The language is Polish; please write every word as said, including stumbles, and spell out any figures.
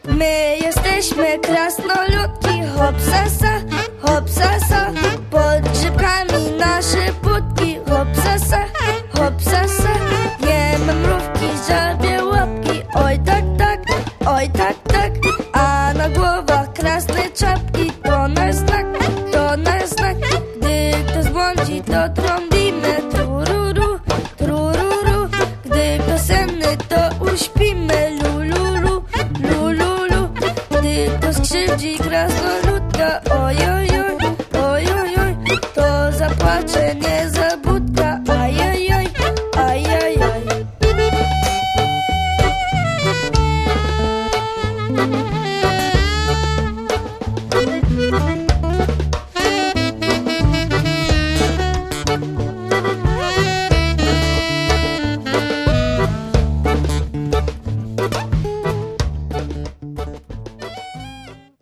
My jesteśmy krasnoludki, hopsasa, hopsasa. Pod grzybkami nasze budki, hopsasa, hopsasa. Jemy mrówki, żabie łapki, oj tak, tak, oj tak, tak. A na głowach krasne czapki, to nasz znak, to nasz znak. Gdy kto zbłądzi, to trąbimy, trururu, trururu. Gdy kto senny, to uśpimy, lululu, lululu. Gdy kto skrzywdzi krasnoludka, ojojoj, ojojoj, to zapłacze niezabudka, ajajaj, ajajaj.